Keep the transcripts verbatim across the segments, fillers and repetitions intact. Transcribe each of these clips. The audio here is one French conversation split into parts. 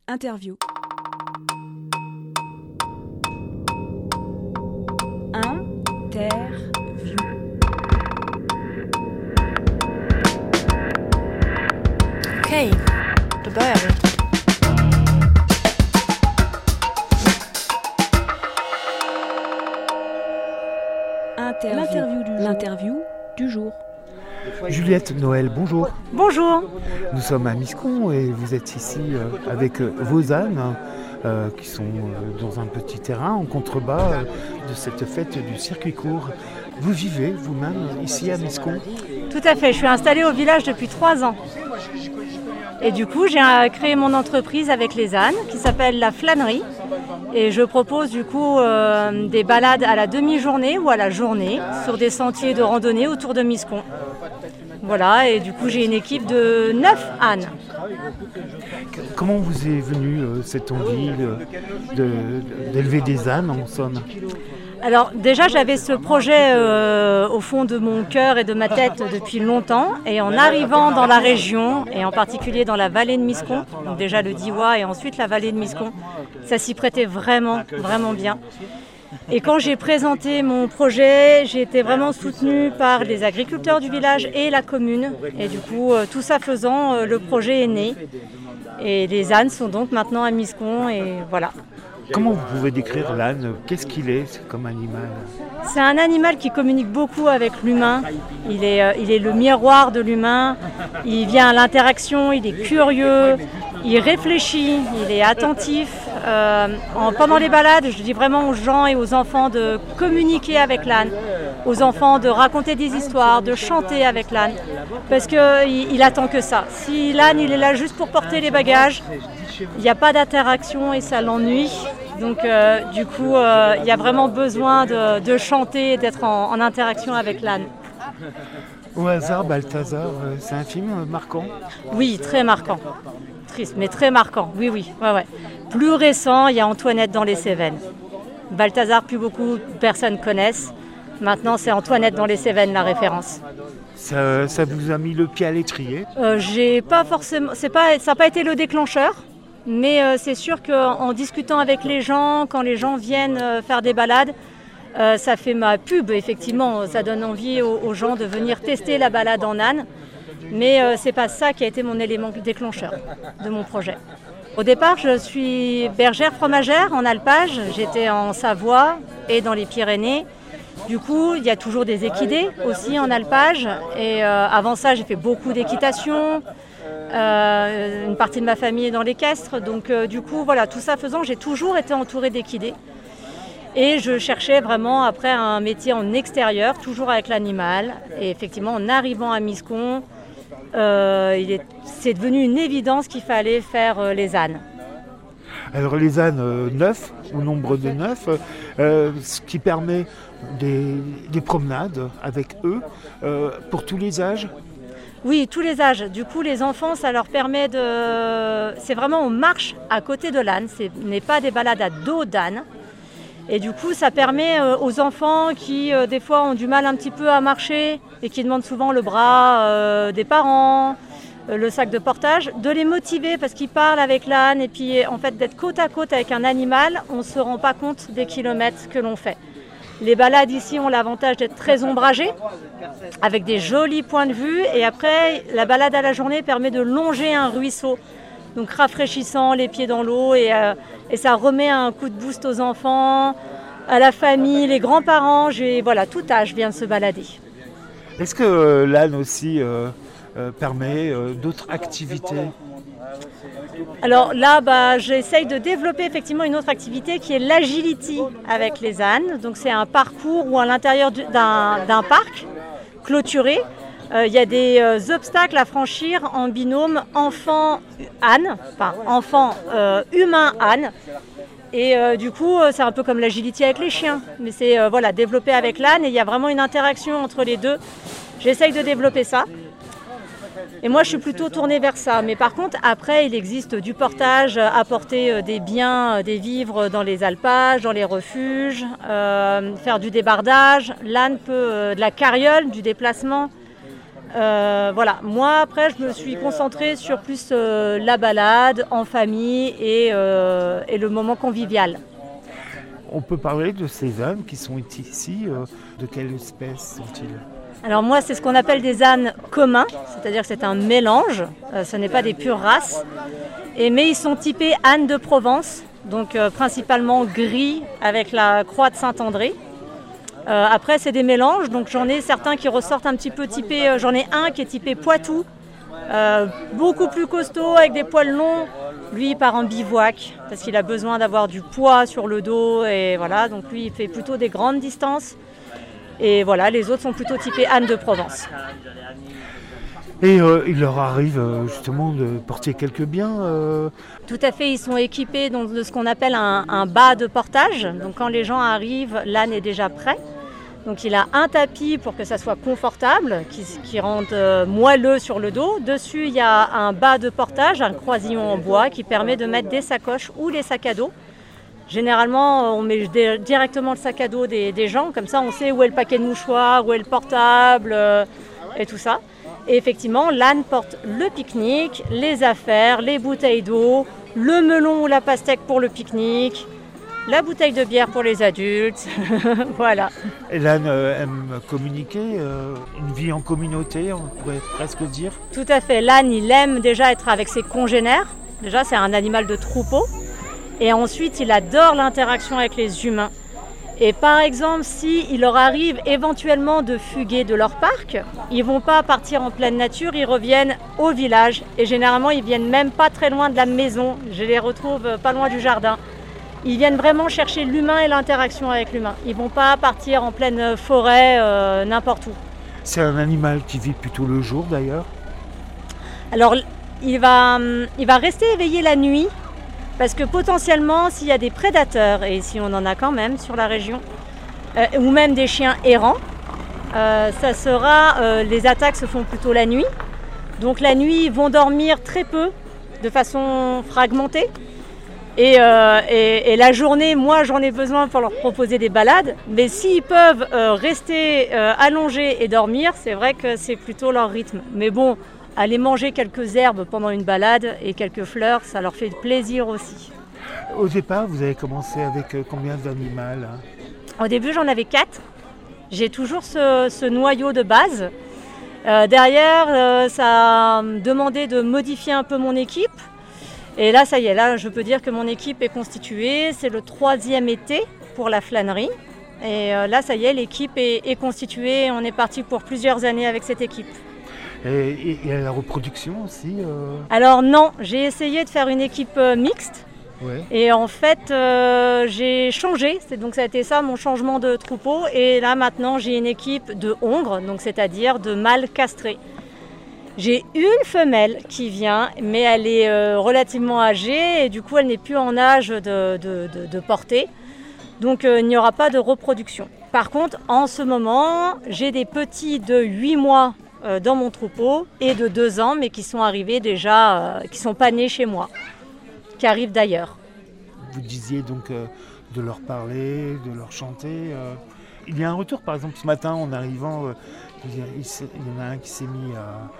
Interview. Interview. Okej, då börjar vi. Interview. L'interview du jour. L'interview du jour. Juliette Noël, bonjour. Bonjour. Nous sommes à Miscon et vous êtes ici euh, avec euh, vos ânes euh, qui sont euh, dans un petit terrain en contrebas euh, de cette fête du circuit court. Vous vivez vous-même ici à Miscon ? Tout à fait, je suis installée au village depuis trois ans. Et du coup, j'ai créé mon entreprise avec les ânes qui s'appelle La Flânerie. Et je propose du coup euh, des balades à la demi-journée ou à la journée sur des sentiers de randonnée autour de Miscon. Voilà, et du coup j'ai une équipe de neuf ânes. Comment vous est venue euh, cette envie de, de, d'élever des ânes en somme ? Alors déjà j'avais ce projet euh, au fond de mon cœur et de ma tête depuis longtemps, et en arrivant dans la région et en particulier dans la vallée de Miscon, donc déjà le Diois et ensuite la vallée de Miscon, ça s'y prêtait vraiment vraiment bien. Et quand j'ai présenté mon projet, j'ai été vraiment soutenue par les agriculteurs du village et la commune, et du coup euh, tout ça faisant, euh, le projet est né et les ânes sont donc maintenant à Miscon et voilà. Comment vous pouvez décrire l'âne ? Qu'est-ce qu'il est comme animal ? C'est un animal qui communique beaucoup avec l'humain. Il est, euh, il est le miroir de l'humain. Il vient à l'interaction, il est curieux, il réfléchit, il est attentif. Euh, en, pendant les balades, je dis vraiment aux gens et aux enfants de communiquer avec l'âne, aux enfants de raconter des histoires, de chanter avec l'âne, parce qu'il il attend que ça. Si l'âne il est là juste pour porter les bagages, il n'y a pas d'interaction et ça l'ennuie. Donc euh, du coup, euh, il y a vraiment besoin de, de chanter et d'être en, en interaction avec l'âne. Au hasard, Balthazar, euh, c'est un film marquant ? Oui, très marquant. Triste, mais très marquant. Oui, oui. Ouais, ouais. Plus récent, il y a Antoinette dans les Cévennes. Balthazar, plus beaucoup de personnes connaissent. Maintenant, c'est Antoinette dans les Cévennes la référence. Ça, ça vous a mis le pied à l'étrier ? euh, J'ai pas forcément. C'est pas, ça n'a pas été le déclencheur. Mais euh, c'est sûr qu'en discutant avec les gens, quand les gens viennent euh, faire des balades, euh, ça fait ma pub, effectivement. Ça donne envie aux, aux gens de venir tester la balade en âne. Mais euh, c'est pas ça qui a été mon élément déclencheur de mon projet. Au départ, je suis bergère fromagère en alpage. J'étais en Savoie et dans les Pyrénées. Du coup, il y a toujours des équidés aussi en alpage. Et euh, avant ça, j'ai fait beaucoup d'équitation. Euh, une partie de ma famille est dans l'équestre, donc euh, du coup voilà, tout ça faisant, j'ai toujours été entourée d'équidés et je cherchais vraiment après un métier en extérieur, toujours avec l'animal, et effectivement en arrivant à Miscon, euh, il est, c'est devenu une évidence qu'il fallait faire euh, les ânes. Alors les ânes euh, neufs, au nombre de neuf, euh, ce qui permet des, des promenades avec eux euh, pour tous les âges. Oui, tous les âges. Du coup, les enfants, ça leur permet de... C'est vraiment, on marche à côté de l'âne. Ce n'est pas des balades à dos d'âne. Et du coup, ça permet aux enfants qui, euh, des fois, ont du mal un petit peu à marcher et qui demandent souvent le bras euh, des parents, euh, le sac de portage, de les motiver parce qu'ils parlent avec l'âne. Et puis, en fait, d'être côte à côte avec un animal, on ne se rend pas compte des kilomètres que l'on fait. Les balades ici ont l'avantage d'être très ombragées, avec des jolis points de vue. Et après, la balade à la journée permet de longer un ruisseau, donc rafraîchissant, les pieds dans l'eau. Et, euh, et ça remet un coup de boost aux enfants, à la famille, les grands-parents. J'ai, voilà, tout âge vient de se balader. Est-ce que euh, l'âne aussi euh, euh, permet euh, d'autres activités ? Alors là, bah, j'essaye de développer effectivement une autre activité qui est l'agility avec les ânes. Donc c'est un parcours où à l'intérieur d'un, d'un parc clôturé, euh, il y a des euh, obstacles à franchir en binôme enfant-âne, enfin enfant euh, humain-âne. Et euh, du coup, c'est un peu comme l'agility avec les chiens, mais c'est euh, voilà, développé avec l'âne et il y a vraiment une interaction entre les deux. J'essaye de développer ça. Et moi, je suis plutôt tournée vers ça. Mais par contre, après, il existe du portage, apporter des biens, des vivres dans les alpages, dans les refuges, euh, faire du débardage. L'âne peut, euh, de la carriole, du déplacement. Euh, voilà, moi après je me suis concentrée sur plus euh, la balade en famille et, euh, et le moment convivial. On peut parler de ces ânes qui sont ici, euh, de quelle espèce sont-ils ? Alors moi c'est ce qu'on appelle des ânes communs, c'est-à-dire que c'est un mélange, euh, ce n'est pas des pures races, et, mais ils sont typés ânes de Provence, donc euh, principalement gris avec la croix de Saint-André. Euh, après c'est des mélanges, donc j'en ai certains qui ressortent un petit peu typés, euh, j'en ai un qui est typé Poitou, euh, beaucoup plus costaud avec des poils longs, lui il part en bivouac parce qu'il a besoin d'avoir du poids sur le dos et voilà, donc lui il fait plutôt des grandes distances et voilà, les autres sont plutôt typés ânes de Provence. Et euh, il leur arrive euh, justement de porter quelques biens euh... Tout à fait, ils sont équipés donc, de ce qu'on appelle un, un bas de portage, donc quand les gens arrivent, l'âne est déjà prêt. Donc il a un tapis pour que ça soit confortable, qui, qui rende euh, moelleux sur le dos. Dessus, il y a un bas de portage, un croisillon en bois qui permet de mettre des sacoches ou les sacs à dos. Généralement, on met d- directement le sac à dos des, des gens, comme ça on sait où est le paquet de mouchoirs, où est le portable euh, et tout ça. Et effectivement, l'âne porte le pique-nique, les affaires, les bouteilles d'eau, le melon ou la pastèque pour le pique-nique, la bouteille de bière pour les adultes, voilà. Et l'âne euh, aime communiquer, euh, une vie en communauté, on pourrait presque dire. Tout à fait, l'âne il aime déjà être avec ses congénères, déjà c'est un animal de troupeau, et ensuite il adore l'interaction avec les humains. Et par exemple, s'il leur arrive éventuellement de fuguer de leur parc, ils ne vont pas partir en pleine nature, ils reviennent au village, et généralement ils viennent même pas très loin de la maison, je les retrouve pas loin du jardin. Ils viennent vraiment chercher l'humain et l'interaction avec l'humain. Ils ne vont pas partir en pleine forêt, euh, n'importe où. C'est un animal qui vit plutôt le jour d'ailleurs. Alors, il va, il va rester éveillé la nuit, parce que potentiellement, s'il y a des prédateurs, et si on en a quand même sur la région, euh, ou même des chiens errants, euh, ça sera, euh, les attaques se font plutôt la nuit. Donc la nuit, ils vont dormir très peu, de façon fragmentée. Et, euh, et, et la journée, moi j'en ai besoin pour leur proposer des balades, mais s'ils peuvent euh, rester euh, allongés et dormir, c'est vrai que c'est plutôt leur rythme. Mais bon, aller manger quelques herbes pendant une balade et quelques fleurs, ça leur fait plaisir aussi. Au départ, vous avez commencé avec euh, combien d'animaux hein ? Au début, j'en avais quatre. J'ai toujours ce, ce noyau de base. Euh, derrière, euh, ça a demandé de modifier un peu mon équipe. Et là, ça y est, là, je peux dire que mon équipe est constituée. C'est le troisième été pour la flânerie. Et euh, là, ça y est, l'équipe est, est constituée. On est parti pour plusieurs années avec cette équipe. Et, et, et la reproduction aussi euh... Alors non, j'ai essayé de faire une équipe euh, mixte. Ouais. Et en fait, euh, j'ai changé. C'est, donc ça a été ça, mon changement de troupeau. Et là, maintenant, j'ai une équipe de hongres, donc c'est-à-dire de mâles castrés. J'ai une femelle qui vient, mais elle est euh, relativement âgée et du coup, elle n'est plus en âge de, de, de, de porter. Donc, euh, il n'y aura pas de reproduction. Par contre, en ce moment, j'ai des petits de huit mois euh, dans mon troupeau et de deux ans, mais qui sont arrivés déjà, euh, qui ne sont pas nés chez moi, qui arrivent d'ailleurs. Vous disiez donc euh, de leur parler, de leur chanter. Euh... Il y a un retour, par exemple, ce matin, en arrivant, euh, il, y a, il, il y en a un qui s'est mis à...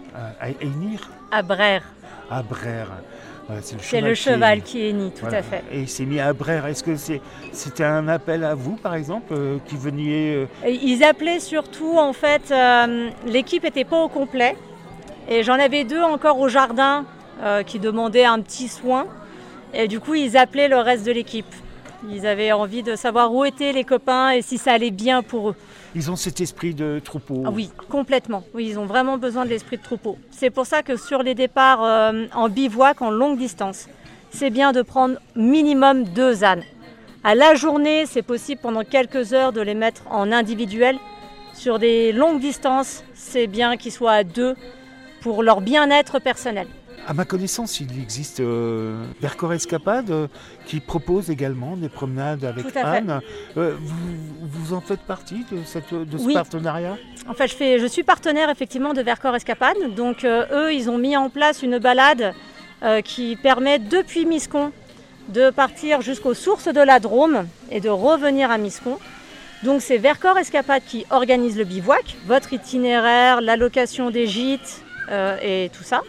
À hennir À Brère. À Brère. Voilà, c'est le c'est cheval, le qui, cheval est... qui hennit, tout voilà. à fait. Et il s'est mis à Brère. Est-ce que c'est, c'était un appel à vous, par exemple, euh, qui veniez... Euh... Ils appelaient surtout, en fait, euh, l'équipe n'était pas au complet. Et j'en avais deux encore au jardin euh, qui demandaient un petit soin. Et du coup, ils appelaient le reste de l'équipe. Ils avaient envie de savoir où étaient les copains et si ça allait bien pour eux. Ils ont cet esprit de troupeau. Ah oui, complètement. Oui, ils ont vraiment besoin de l'esprit de troupeau. C'est pour ça que sur les départs euh, en bivouac, en longue distance, c'est bien de prendre minimum deux ânes. À la journée, c'est possible pendant quelques heures de les mettre en individuel. Sur des longues distances, c'est bien qu'ils soient à deux pour leur bien-être personnel. À ma connaissance, il existe euh, Vercors Escapades euh, qui propose également des promenades avec ânes. Euh, vous, vous en faites partie de, cette, de ce oui. partenariat ? En fait, je, fais, je suis partenaire effectivement de Vercors Escapades. Donc euh, eux, ils ont mis en place une balade euh, qui permet depuis Miscon de partir jusqu'aux sources de la Drôme et de revenir à Miscon. Donc c'est Vercors Escapades qui organise le bivouac, votre itinéraire, l'allocation des gîtes euh, et tout ça.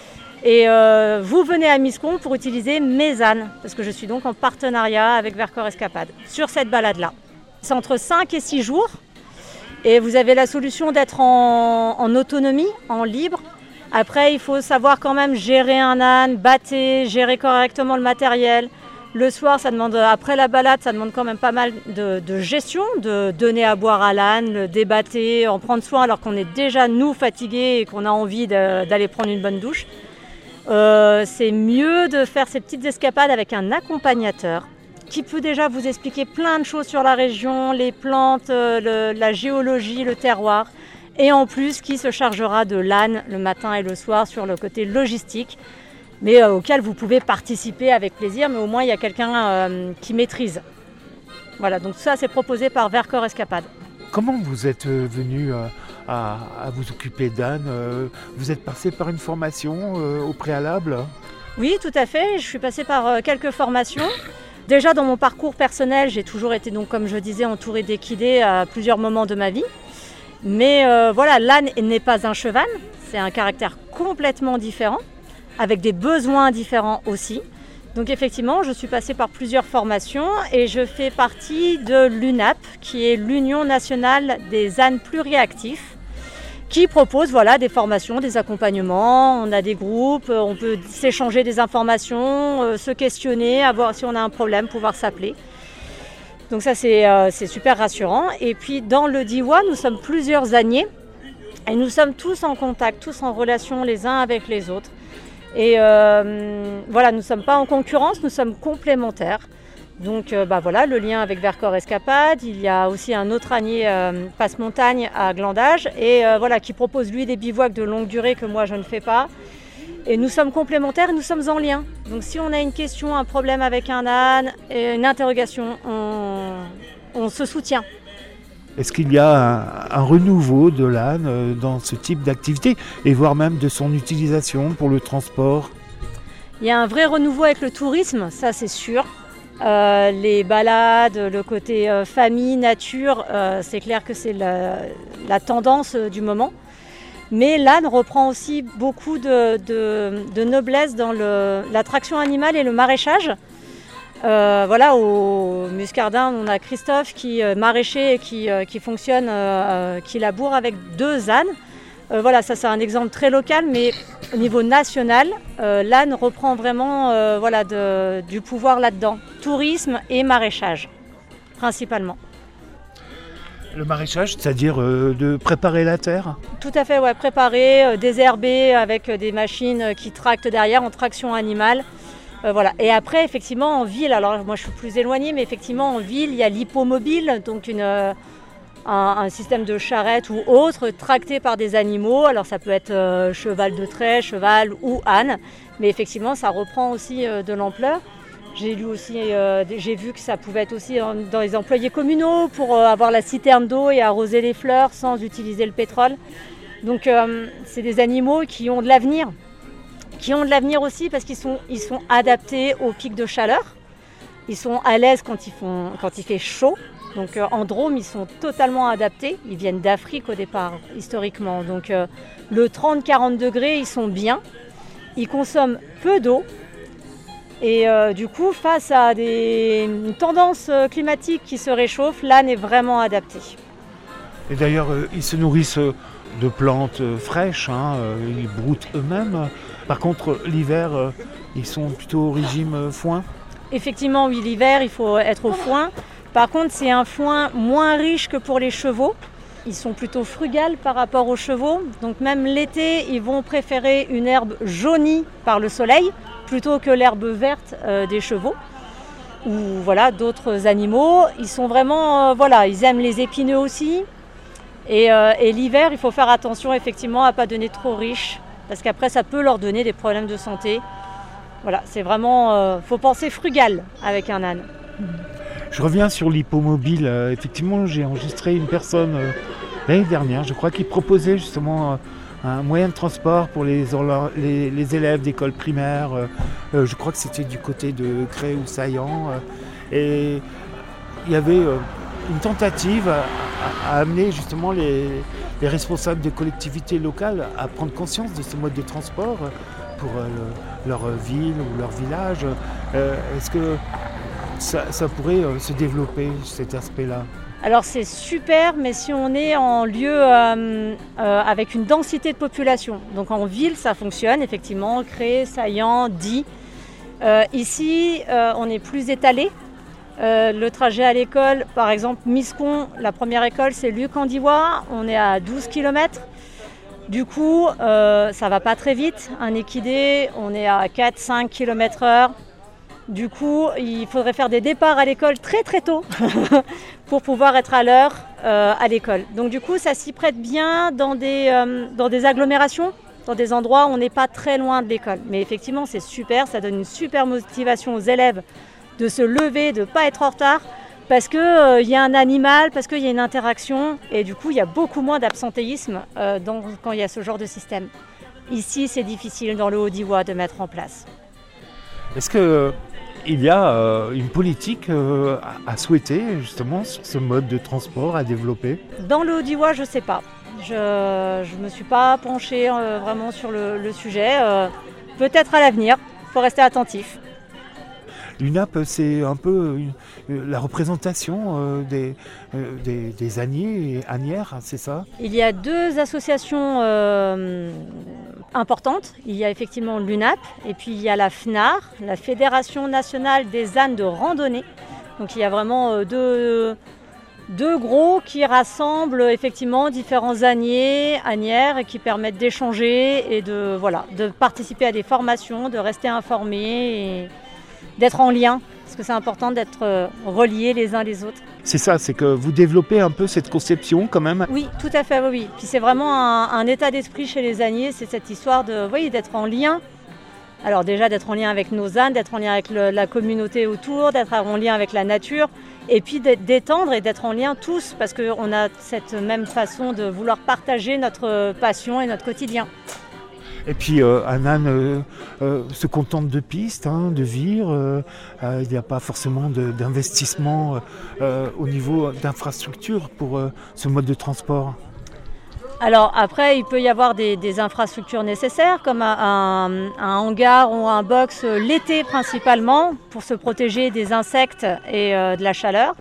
Et euh, vous venez à Miscon pour utiliser mes ânes, parce que je suis donc en partenariat avec Vercors Escapades sur cette balade-là. C'est entre cinq et six jours et vous avez la solution d'être en, en autonomie, en libre. Après, il faut savoir quand même gérer un âne, bâter, gérer correctement le matériel. Le soir, ça demande, après la balade, ça demande quand même pas mal de, de gestion, de donner à boire à l'âne, le débattre, en prendre soin alors qu'on est déjà, nous, fatigués et qu'on a envie de, d'aller prendre une bonne douche. Euh, c'est mieux de faire ces petites escapades avec un accompagnateur qui peut déjà vous expliquer plein de choses sur la région, les plantes, le, la géologie, le terroir, et en plus qui se chargera de l'âne le matin et le soir sur le côté logistique, mais euh, auquel vous pouvez participer avec plaisir, mais au moins il y a quelqu'un euh, qui maîtrise. Voilà, donc ça c'est proposé par Vercors Escapades. Comment vous êtes venu euh, à, à vous occuper d'âne euh, Vous êtes passé par une formation euh, au préalable? Oui, tout à fait. Je suis passée par euh, quelques formations. Déjà dans mon parcours personnel, j'ai toujours été, donc, comme je disais, entourée d'équidés à plusieurs moments de ma vie. Mais euh, voilà, l'âne n'est pas un cheval, c'est un caractère complètement différent, avec des besoins différents aussi. Donc effectivement, je suis passée par plusieurs formations et je fais partie de l'U N A P, qui est l'Union nationale des ânes pluriactifs, qui propose voilà, des formations, des accompagnements. On a des groupes, on peut s'échanger des informations, euh, se questionner, avoir, si on a un problème, pouvoir s'appeler. Donc ça, c'est, euh, c'est super rassurant. Et puis dans le D I W A, nous sommes plusieurs âniers et nous sommes tous en contact, tous en relation les uns avec les autres. Et euh, voilà, nous ne sommes pas en concurrence, nous sommes complémentaires. Donc euh, bah voilà, le lien avec Vercors Escapades. Il y a aussi un autre ânier euh, passe-montagne à Glandage et euh, voilà, qui propose lui des bivouacs de longue durée que moi je ne fais pas. Et nous sommes complémentaires et nous sommes en lien. Donc si on a une question, un problème avec un âne, et une interrogation, on, on se soutient. Est-ce qu'il y a un, un renouveau de l'âne dans ce type d'activité et voire même de son utilisation pour le transport? Il y a un vrai renouveau avec le tourisme, ça c'est sûr. Euh, les balades, le côté euh, famille, nature, euh, c'est clair que c'est la, la tendance euh, du moment. Mais l'âne reprend aussi beaucoup de, de, de noblesse dans le, l'attraction animale et le maraîchage. Euh, voilà, au Muscardin, on a Christophe qui est maraîcher et qui, euh, qui fonctionne, euh, qui laboure avec deux ânes. Euh, voilà, ça c'est un exemple très local, mais au niveau national, euh, l'âne reprend vraiment euh, voilà, de, du pouvoir là-dedans. Tourisme et maraîchage, principalement. Le maraîchage, c'est-à-dire euh, de préparer la terre? Tout à fait, ouais, préparer, euh, désherber avec des machines qui tractent derrière en traction animale. Euh, voilà. Et après, effectivement, en ville, alors moi je suis plus éloignée, mais effectivement en ville, il y a l'hippomobile, donc une, euh, un, un système de charrette ou autre, tracté par des animaux. Alors ça peut être euh, cheval de trait, cheval ou âne, mais effectivement ça reprend aussi euh, de l'ampleur. J'ai lu aussi, euh, j'ai vu que ça pouvait être aussi dans les employés communaux pour euh, avoir la citerne d'eau et arroser les fleurs sans utiliser le pétrole. Donc euh, c'est des animaux qui ont de l'avenir, qui ont de l'avenir aussi parce qu'ils sont, ils sont adaptés aux pics de chaleur. Ils sont à l'aise quand, ils font, quand il fait chaud. Donc euh, en Drôme, ils sont totalement adaptés. Ils viennent d'Afrique au départ, historiquement. Donc euh, le trente à quarante degrés, ils sont bien. Ils consomment peu d'eau. Et euh, du coup, face à des, une tendance climatique qui se réchauffe, l'âne est vraiment adapté. Et d'ailleurs, euh, ils se nourrissent de plantes fraîches, hein, euh, ils broutent eux-mêmes. Par contre, l'hiver, euh, ils sont plutôt au régime euh, foin? Effectivement, oui, l'hiver, il faut être au foin. Par contre, c'est un foin moins riche que pour les chevaux. Ils sont plutôt frugales par rapport aux chevaux. Donc même l'été, ils vont préférer une herbe jaunie par le soleil plutôt que l'herbe verte euh, des chevaux ou voilà, d'autres animaux. Ils sont vraiment, euh, voilà, ils aiment les épineux aussi. Et, euh, et l'hiver, il faut faire attention effectivement à ne pas donner trop riche parce qu'après, ça peut leur donner des problèmes de santé. Voilà, c'est vraiment, euh, faut penser frugal avec un âne. Je reviens sur l'hippomobile. Euh, effectivement, j'ai enregistré une personne euh, l'année dernière, je crois, qui proposait justement euh, un moyen de transport pour les, les, les élèves d'école primaire. Euh, je crois que c'était du côté de Cré ou Saillant. Euh, et il y avait euh, une tentative à, à, à amener justement les, les responsables des collectivités locales à prendre conscience de ce mode de transport pour euh, le, leur ville ou leur village. Euh, est-ce que ça, ça pourrait euh, se développer, cet aspect-là ? Alors c'est super, mais si on est en lieu euh, euh, avec une densité de population, donc en ville ça fonctionne effectivement, Cré, Saillant, Die. Euh, ici euh, on est plus étalé. Euh, le trajet à l'école, par exemple Miscon, la première école c'est Luc-en-Diois, on est à douze kilomètres. Du coup euh, ça va pas très vite. Un équidé, on est à quatre à cinq kilomètres heure. Du coup, il faudrait faire des départs à l'école très très tôt pour pouvoir être à l'heure euh, à l'école. Donc du coup, ça s'y prête bien dans des, euh, dans des agglomérations, dans des endroits où on n'est pas très loin de l'école. Mais effectivement, c'est super, ça donne une super motivation aux élèves de se lever, de ne pas être en retard, parce qu'il euh, y a un animal, parce qu'il y a une interaction, et du coup, il y a beaucoup moins d'absentéisme euh, dans, quand il y a ce genre de système. Ici, c'est difficile dans le Haut-Diois de mettre en place. Est-ce que il y a euh, une politique euh, à, à souhaiter justement sur ce mode de transport à développer ? Dans le Haut-Diois, je ne sais pas. Je ne me suis pas penchée euh, vraiment sur le, le sujet. Euh, peut-être à l'avenir, il faut rester attentif. L'U N A P, c'est un peu une, la représentation euh, des, euh, des, des âniers et ânières, c'est ça ? Il y a deux associations euh, importantes. Il y a effectivement l'U N A P et puis il y a la F N A R, la Fédération nationale des ânes de randonnée. Donc il y a vraiment euh, deux, deux gros qui rassemblent effectivement différents âniers, ânières et qui permettent d'échanger et de, voilà, de participer à des formations, de rester informés et d'être en lien, parce que c'est important d'être reliés les uns les autres. C'est ça, c'est que vous développez un peu cette conception quand même ? Oui, tout à fait, oui. oui. Puis c'est vraiment un, un état d'esprit chez les âniers, c'est cette histoire de, oui, d'être en lien. Alors déjà d'être en lien avec nos ânes, d'être en lien avec le, la communauté autour, d'être en lien avec la nature, et puis d'étendre et d'être en lien tous, parce qu'on a cette même façon de vouloir partager notre passion et notre quotidien. Et puis euh, un âne euh, euh, se contente de pistes, hein, de vire. Euh, euh, il n'y a pas forcément de, d'investissement euh, au niveau d'infrastructures pour euh, ce mode de transport. Alors après, il peut y avoir des, des infrastructures nécessaires, comme un, un, un hangar ou un box euh, l'été principalement, pour se protéger des insectes et euh, de la chaleur.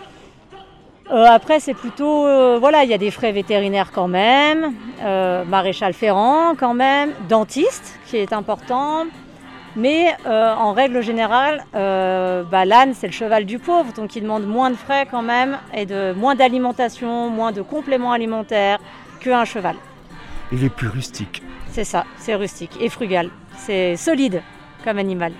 Euh, après, c'est plutôt, euh, voilà, il y a des frais vétérinaires quand même, euh, maréchal ferrant quand même, dentiste qui est important, mais euh, en règle générale, euh, bah, l'âne c'est le cheval du pauvre, donc il demande moins de frais quand même et de moins d'alimentation, moins de compléments alimentaires qu'un cheval. Il est plus rustique. C'est ça, c'est rustique et frugal, c'est solide comme animal.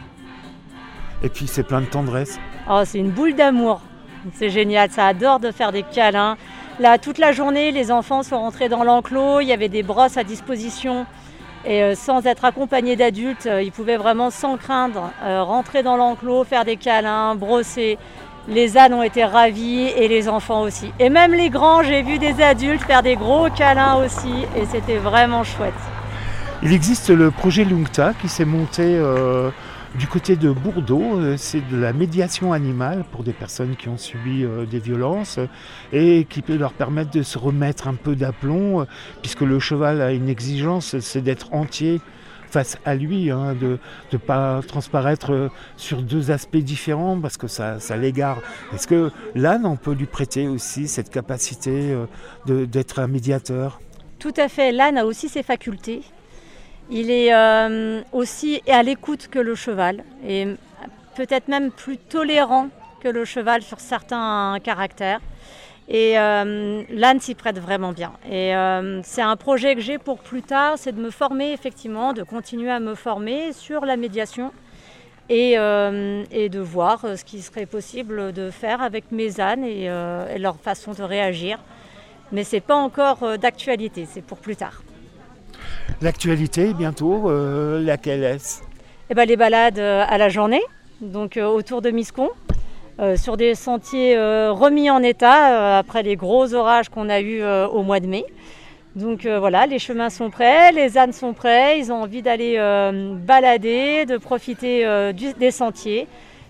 Et puis c'est plein de tendresse. Oh, c'est une boule d'amour. C'est génial, ça adore de faire des câlins. Là, toute la journée, les enfants sont rentrés dans l'enclos, il y avait des brosses à disposition. Et euh, sans être accompagnés d'adultes, euh, ils pouvaient vraiment, sans craindre, euh, rentrer dans l'enclos, faire des câlins, brosser. Les ânes ont été ravis et les enfants aussi. Et même les grands, j'ai vu des adultes faire des gros câlins aussi. Et c'était vraiment chouette. Il existe le projet Lungta qui s'est monté... Euh Du côté de Bourdeaux, c'est de la médiation animale pour des personnes qui ont subi des violences et qui peut leur permettre de se remettre un peu d'aplomb, puisque le cheval a une exigence, c'est d'être entier face à lui, hein, de ne pas transparaître sur deux aspects différents parce que ça, ça l'égare. Est-ce que l'âne, on peut lui prêter aussi cette capacité de, d'être un médiateur ? Tout à fait, l'âne a aussi ses facultés. Il est euh, aussi à l'écoute que le cheval et peut-être même plus tolérant que le cheval sur certains caractères. Et euh, l'âne s'y prête vraiment bien. Et euh, c'est un projet que j'ai pour plus tard, c'est de me former effectivement, de continuer à me former sur la médiation et, euh, et de voir ce qui serait possible de faire avec mes ânes et, euh, et leur façon de réagir. Mais ce n'est pas encore d'actualité, c'est pour plus tard. L'actualité, bientôt, euh, laquelle est-ce ? Eh ben, les balades euh, à la journée, donc euh, autour de Miscon, euh, sur des sentiers euh, remis en état euh, après les gros orages qu'on a eus euh, au mois de mai. Donc euh, voilà, les chemins sont prêts, les ânes sont prêts, ils ont envie d'aller euh, balader, de profiter euh, du, des sentiers.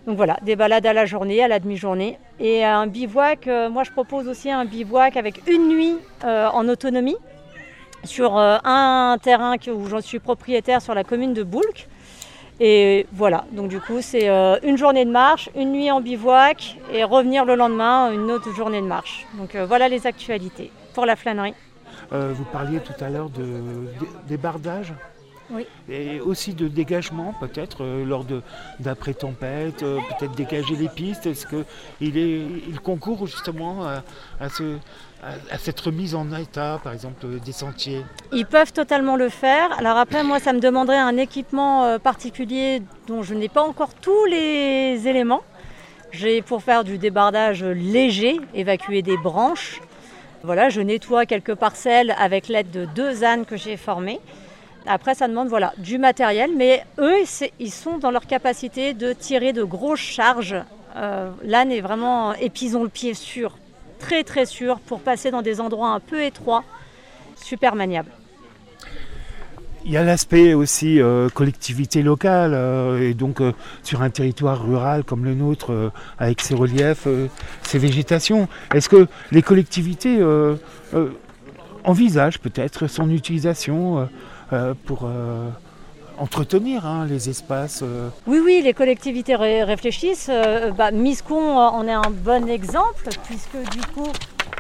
Donc voilà, des balades à la journée, à la demi-journée. Et un bivouac, euh, moi je propose aussi un bivouac avec une nuit euh, en autonomie sur euh, un terrain où j'en suis propriétaire sur la commune de Boulques. Et voilà, donc du coup c'est euh, une journée de marche, une nuit en bivouac et revenir le lendemain, une autre journée de marche. Donc euh, voilà les actualités pour la flânerie. Euh, vous parliez tout à l'heure de, de débardage. Oui. Et aussi de dégagement peut-être euh, lors de, d'après-tempête, euh, peut-être dégager les pistes. Est-ce qu'il est, il concourt justement à, à, ce, à, à cette remise en état, par exemple, des sentiers? Ils peuvent totalement le faire. Alors après, moi, ça me demanderait un équipement euh, particulier dont je n'ai pas encore tous les éléments. J'ai pour faire du débardage léger, évacuer des branches. Voilà, je nettoie quelques parcelles avec l'aide de deux ânes que j'ai formés. Après, ça demande voilà, du matériel, mais eux, ils sont dans leur capacité de tirer de grosses charges. Euh, L'âne est vraiment, et puis ils ont le pied sûr, très très sûr, pour passer dans des endroits un peu étroits, super maniable. Il y a l'aspect aussi euh, collectivité locale, euh, et donc euh, sur un territoire rural comme le nôtre, euh, avec ses reliefs, euh, ses végétations. Est-ce que les collectivités euh, euh, envisagent peut-être son utilisation euh, Euh, pour euh, entretenir hein, les espaces euh. Oui, oui, les collectivités ré- réfléchissent. Euh, bah, Miscon en est un bon exemple, puisque du coup,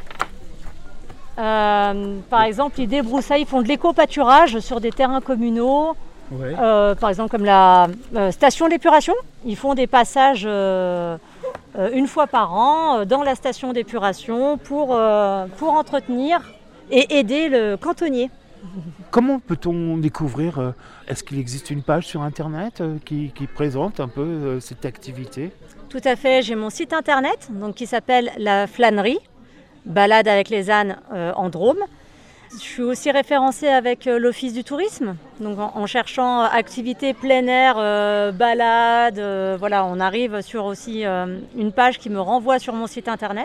euh, par exemple, ils débroussaillent, ils font de l'éco-pâturage sur des terrains communaux. Ouais. Euh, par exemple, comme la euh, station d'épuration. Ils font des passages euh, euh, une fois par an euh, dans la station d'épuration pour, euh, pour entretenir et aider le cantonnier. Comment peut-on découvrir, euh, est-ce qu'il existe une page sur Internet euh, qui, qui présente un peu euh, cette activité? Tout à fait, j'ai mon site internet donc, qui s'appelle La Flânerie, balade avec les ânes euh, en Drôme. Je suis aussi référencée avec euh, l'Office du tourisme, donc en, en cherchant activités plein air, euh, balade, euh, voilà, on arrive sur aussi euh, une page qui me renvoie sur mon site internet.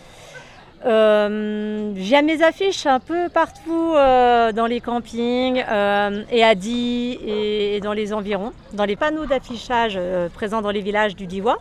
Euh, j'ai mes affiches un peu partout euh, dans les campings euh, et à Die et, et dans les environs, dans les panneaux d'affichage euh, présents dans les villages du Diois.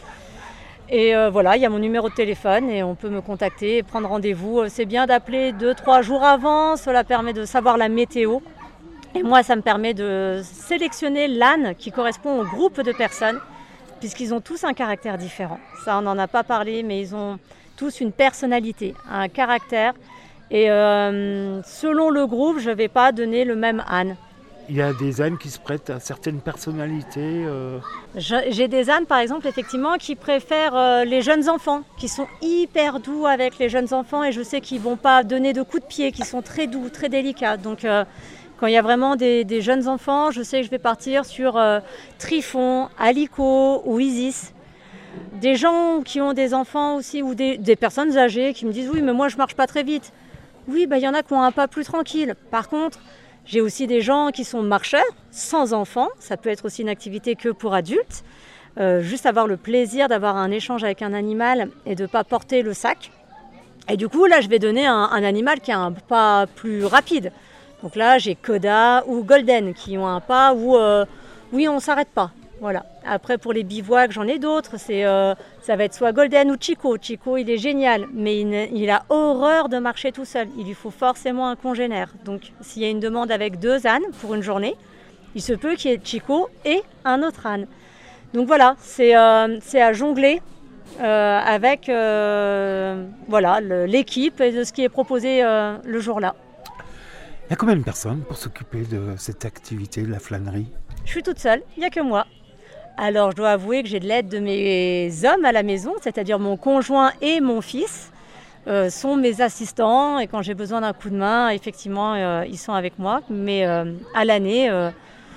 Et euh, voilà, il y a mon numéro de téléphone et on peut me contacter et prendre rendez-vous. C'est bien d'appeler deux trois jours avant, cela permet de savoir la météo. Et moi, ça me permet de sélectionner l'âne qui correspond au groupe de personnes, puisqu'ils ont tous un caractère différent. Ça, on n'en a pas parlé, mais ils ont tous une personnalité, un caractère. Et euh, selon le groupe, je ne vais pas donner le même âne. Il y a des ânes qui se prêtent à certaines personnalités. Euh... J'ai des ânes, par exemple, effectivement, qui préfèrent euh, les jeunes enfants, qui sont hyper doux avec les jeunes enfants. Et je sais qu'ils ne vont pas donner de coups de pied, qui sont très doux, très délicats. Donc, euh, quand il y a vraiment des, des jeunes enfants, je sais que je vais partir sur euh, Trifon, Alico ou Isis. Des gens qui ont des enfants aussi, ou des, des personnes âgées qui me disent « Oui, mais moi, je ne marche pas très vite. » Oui, bah, y en a qui ont un pas plus tranquille. Par contre, j'ai aussi des gens qui sont marcheurs, sans enfants. Ça peut être aussi une activité que pour adultes. Euh, juste avoir le plaisir d'avoir un échange avec un animal et de ne pas porter le sac. Et du coup, là, je vais donner un, un animal qui a un pas plus rapide. Donc là, j'ai Coda ou Golden qui ont un pas où, euh, oui, on ne s'arrête pas. Voilà. Après, pour les bivouacs, j'en ai d'autres. C'est, euh, ça va être soit Golden ou Chico. Chico, il est génial, mais il, il a horreur de marcher tout seul. Il lui faut forcément un congénère. Donc, s'il y a une demande avec deux ânes pour une journée, il se peut qu'il y ait Chico et un autre âne. Donc voilà, c'est, euh, c'est à jongler euh, avec euh, voilà, le, l'équipe et de ce qui est proposé euh, le jour-là. Il y a combien de personnes pour s'occuper de cette activité de la flânerie? Je suis toute seule, il n'y a que moi. Alors, je dois avouer que j'ai de l'aide de mes hommes à la maison, c'est-à-dire mon conjoint et mon fils euh, sont mes assistants. Et quand j'ai besoin d'un coup de main, effectivement, euh, ils sont avec moi. Mais euh, à l'année, euh,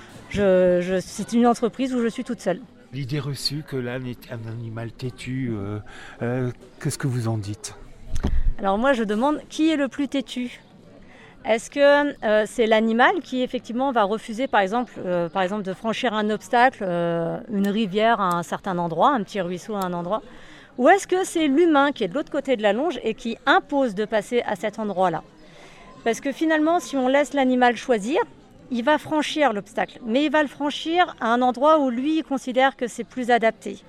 je, je, c'est une entreprise où je suis toute seule. L'idée reçue que l'âne est un animal têtu, euh, euh, qu'est-ce que vous en dites? Alors moi, je demande qui est le plus têtu. Est-ce que euh, c'est l'animal qui effectivement va refuser par exemple, euh, par exemple de franchir un obstacle, euh, une rivière à un certain endroit, un petit ruisseau à un endroit, ou est-ce que c'est l'humain qui est de l'autre côté de la longe et qui impose de passer à cet endroit-là? Parce que finalement, si on laisse l'animal choisir, il va franchir l'obstacle, mais il va le franchir à un endroit où lui il considère que c'est plus adapté,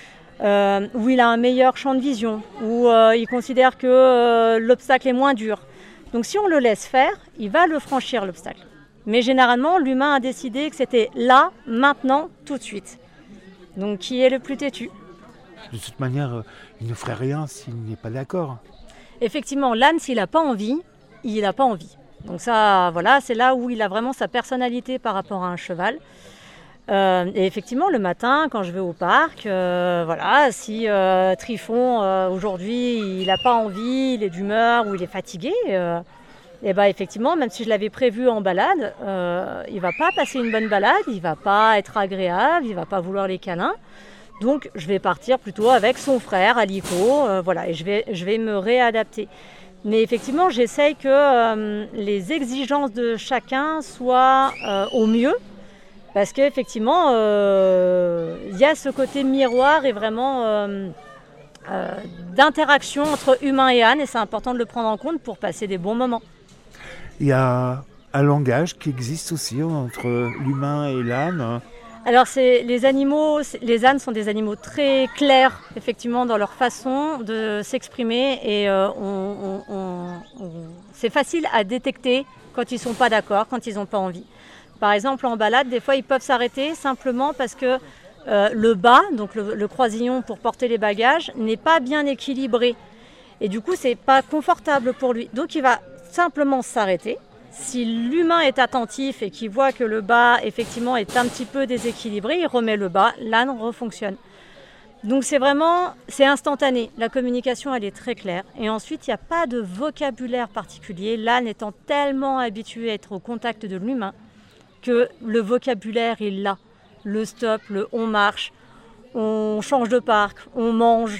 euh, où il a un meilleur champ de vision, où euh, il considère que euh, l'obstacle est moins dur. Donc si on le laisse faire, il va le franchir l'obstacle. Mais généralement, l'humain a décidé que c'était là, maintenant, tout de suite. Donc qui est le plus têtu ? De toute manière, euh, il ne ferait rien s'il n'est pas d'accord. Effectivement, l'âne, s'il n'a pas envie, il n'a pas envie. Donc ça, voilà, c'est là où il a vraiment sa personnalité par rapport à un cheval. Euh, et effectivement, le matin, quand je vais au parc, euh, voilà, si euh, Trifon, euh, aujourd'hui, il n'a pas envie, il est d'humeur ou il est fatigué, euh, et ben effectivement, même si je l'avais prévu en balade, euh, il ne va pas passer une bonne balade, il ne va pas être agréable, il ne va pas vouloir les câlins. Donc, je vais partir plutôt avec son frère, Alico, euh, voilà, et je vais, je vais me réadapter. Mais effectivement, j'essaye que euh, les exigences de chacun soient euh, au mieux, parce qu'effectivement, euh, il y a ce côté miroir et vraiment euh, euh, d'interaction entre humain et âne, et c'est important de le prendre en compte pour passer des bons moments. Il y a un langage qui existe aussi entre l'humain et l'âne. Alors, c'est, les animaux, c'est, les ânes sont des animaux très clairs, effectivement, dans leur façon de s'exprimer. Et euh, on, on, on, on, c'est facile à détecter quand ils ne sont pas d'accord, quand ils n'ont pas envie. Par exemple, en balade, des fois, ils peuvent s'arrêter simplement parce que euh, le bas, donc le, le croisillon pour porter les bagages, n'est pas bien équilibré. Et du coup, ce n'est pas confortable pour lui. Donc, il va simplement s'arrêter. Si l'humain est attentif et qu'il voit que le bas, effectivement, est un petit peu déséquilibré, il remet le bas, l'âne refonctionne. Donc c'est vraiment, c'est instantané. La communication, elle est très claire. Et ensuite, il n'y a pas de vocabulaire particulier. L'âne étant tellement habitué à être au contact de l'humain que le vocabulaire est là. Le stop, le on marche, on change de parc, on mange.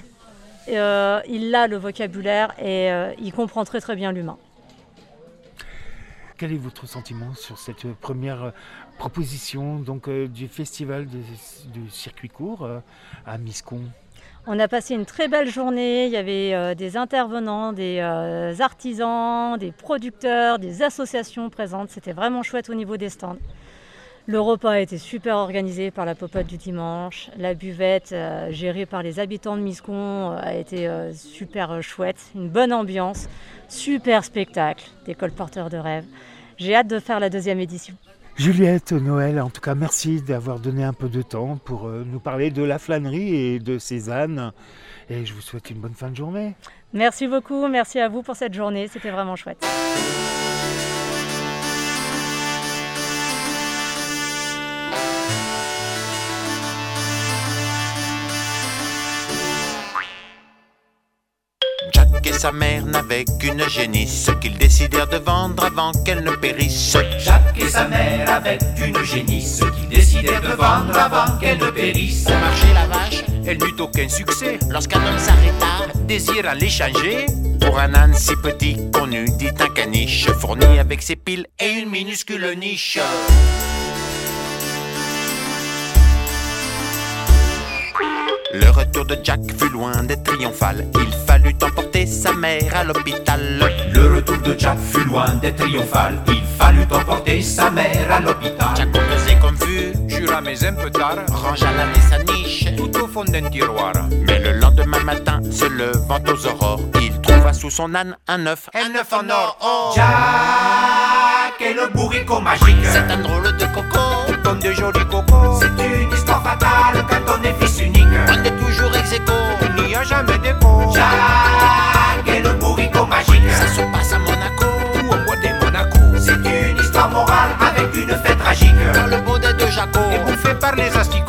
Euh, il a le vocabulaire et euh, il comprend très très bien l'humain. Quel est votre sentiment sur cette première proposition donc, euh, du festival de, du circuit court euh, à Miscon ? On a passé une très belle journée, il y avait euh, des intervenants, des euh, artisans, des producteurs, des associations présentes, c'était vraiment chouette au niveau des stands. Le repas a été super organisé par la popote du dimanche, la buvette euh, gérée par les habitants de Miscon euh, a été euh, super euh, chouette, une bonne ambiance, super spectacle, des colporteurs de rêves. J'ai hâte de faire la deuxième édition. Juliette, Noël, en tout cas merci d'avoir donné un peu de temps pour euh, nous parler de la flânerie et de ses ânes. Et je vous souhaite une bonne fin de journée. Merci beaucoup, merci à vous pour cette journée, c'était vraiment chouette. Jack et sa mère n'avaient qu'une génisse qu'ils décidèrent de vendre avant qu'elle ne périsse. Jack et sa mère avaient une génisse qu'ils décidèrent de vendre avant qu'elle ne périsse. Pour marcher la vache, Elle n'eut aucun succès. lorsqu'un homme s'arrêta, Désirant l'échanger pour un âne si petit qu'on eût dit un caniche, fourni avec ses piles et une minuscule niche. Le retour de Jack fut loin d'être triomphal. Il fallut emporter sa mère à l'hôpital. Le retour de Jack fut loin d'être triomphal. Il fallut emporter sa mère à l'hôpital. Jack pesé confus, Jura mais un peu tard, rangea l'âne et sa niche. tout au fond d'un tiroir. Mais le lendemain matin, se levant aux aurores, il trouva sous son âne un œuf. Un œuf en or. Oh. Jack est le bourricot magique. C'est un drôle de coco. Comme de jolis cocos. C'est une histoire fatale quand on est fils unique. On est toujours ex aequo. Il n'y a jamais d'écho. Jack est le bourricot magique. Ça se passe à Monaco. Ou au bois des Monaco. C'est une histoire morale avec une fête tragique. Dans le baudet de Jaco. Et bouffé par les asticots.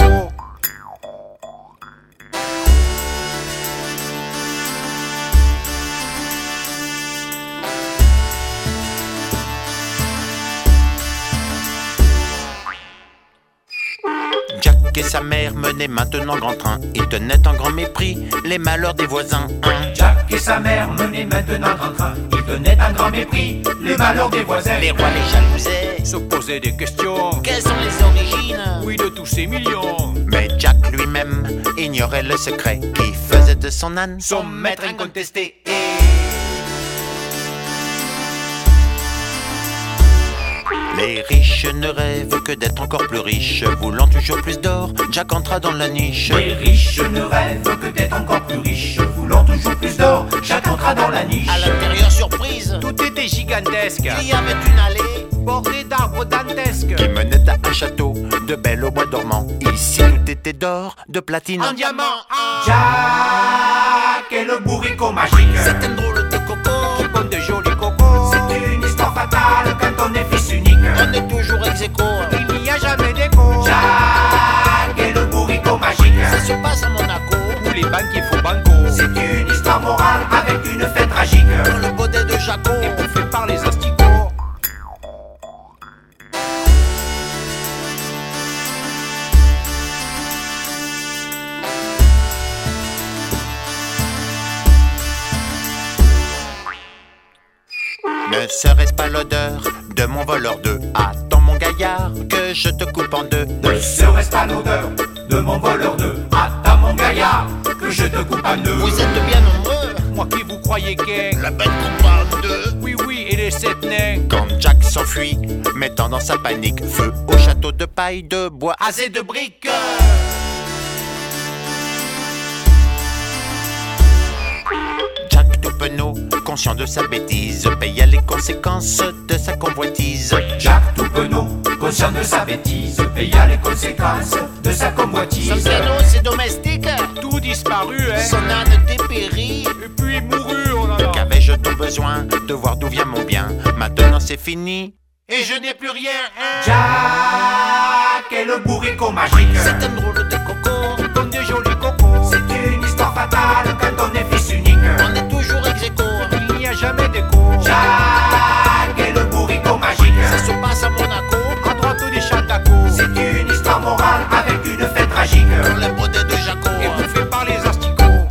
Jack et sa mère menaient maintenant grand train. Ils tenaient en grand mépris les malheurs des voisins. Hein. Jack et sa mère menaient maintenant en train. Ils tenaient un grand mépris les malheurs des voisins. Les rois les jalousaient. Se posaient des questions. Quelles sont les origines? Oui, de tous ces millions. Mais Jack lui-même ignorait le secret qui faisait de son âne Son maître incontesté. Et Les riches ne rêvent que d'être encore plus riches, voulant toujours plus d'or, Jack entra dans la niche. Les riches ne rêvent que d'être encore plus riches, voulant toujours plus d'or, Jack entra dans la niche. À l'intérieur, surprise, tout était gigantesque. Il y avait une allée bordée d'arbres dantesques qui menait à un château de belle au bois dormant. Ici tout était d'or, de platine, en diamant. Ah. Jack est le bourricot magique. C'est un drôle de coco qui donne de jolis cocos. C'est une histoire fatale quand on est fils unique. On est toujours ex aequo. Il n'y a jamais d'écho. Jack est le bourricot magique. Ça se passe à Monaco où les banquiers font banco. C'est une histoire morale avec une fête tragique. Dans le baudet de Jaco, fait par les asticots. Ne serait-ce pas l'odeur de mon voleur d'œufs? Attends mon gaillard que je te coupe en deux. Ne serait-ce pas l'odeur de mon voleur d'œufs? Attends mon gaillard que je te coupe en deux. Vous êtes bien nombreux, moi qui vous croyais qu'un la bête coupe en deux. Oui oui et les sept nains. Quand Jack s'enfuit, mettant dans sa panique feu au château de paille, de bois, asé de briques. Jack tout penaud, conscient de sa bêtise, paya les conséquences de sa convoitise. Jack tout penaud, conscient de sa bêtise, paya les conséquences de sa convoitise. Son piano, ses domestiques, tout disparu, hein. Son âne dépérit, et puis mourut, oh là là. Qu'avais-je donc besoin de voir d'où vient mon bien? Maintenant c'est fini, et je n'ai plus rien, hein. Jack est le bourricot magique. C'est un drôle de coco, qui donne de jolis cocos. C'est une histoire fatale quand on est fils unique. On est toujours ex aequo. Il n'y a jamais d'écho. Jack est le bourricot magique. Ça se passe à Monaco, à droite des chatacos. C'est une histoire morale avec une fête tragique. dans les baudet de Jaco, et bouffé par les asticots.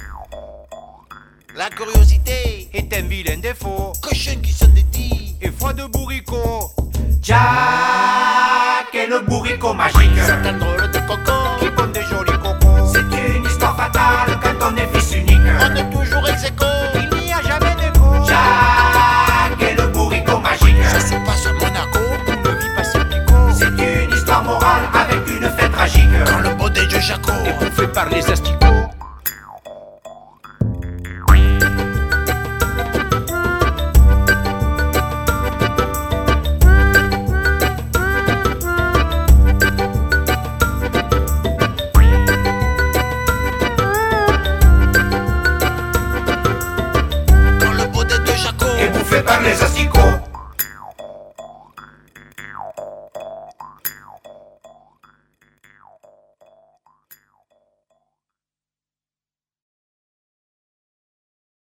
La curiosité est un vilain défaut, cochon qui se dédie, et foi de bourricot. Jack est le bourricot magique. c'est un drôle de coco, qui donne des jolis cocos. C'est une histoire fatale quand on est fils unique. on est toujours ex aequo. Il n'y a jamais d'écho. Jack est le bourricot magique. Ça se passe à Monaco, Où ne vit pas si picot. C'est une histoire morale avec une fête tragique. dans le baudet de Jaco, Et bouffé par les asticots.